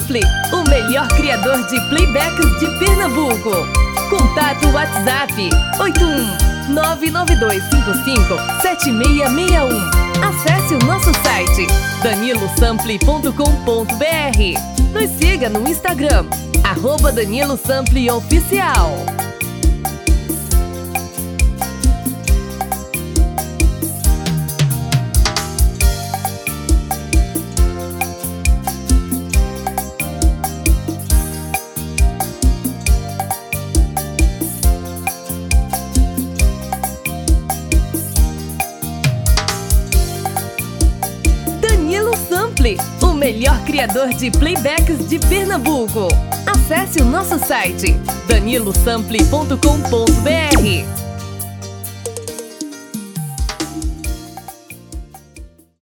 Sample, o melhor criador de playbacks de Pernambuco. Contato WhatsApp 81992557661. Acesse o nosso site danilosample.com.br. Nos siga no Instagram @DaniloSampleOficial. Danilo Sample, o melhor criador de playbacks de Pernambuco. Acesse o nosso site danilosample.com.br.